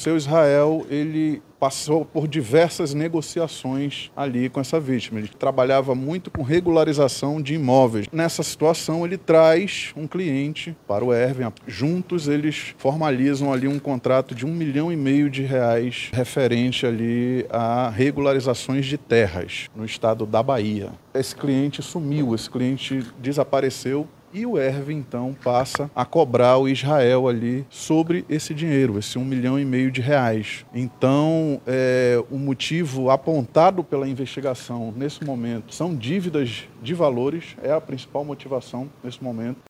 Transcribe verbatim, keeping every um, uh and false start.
seu Israel, ele passou por diversas negociações ali com essa vítima. Ele trabalhava muito com regularização de imóveis. Nessa situação, ele traz um cliente para o Erwin. Juntos, eles formalizam ali um contrato de um milhão e meio de reais referente ali a regularizações de terras no estado da Bahia. Esse cliente sumiu, esse cliente desapareceu. E o Erwin, então, passa a cobrar o Israel ali sobre esse dinheiro, esse um milhão e meio de reais. Então, é, o motivo apontado pela investigação nesse momento são dívidas de valores, é a principal motivação nesse momento.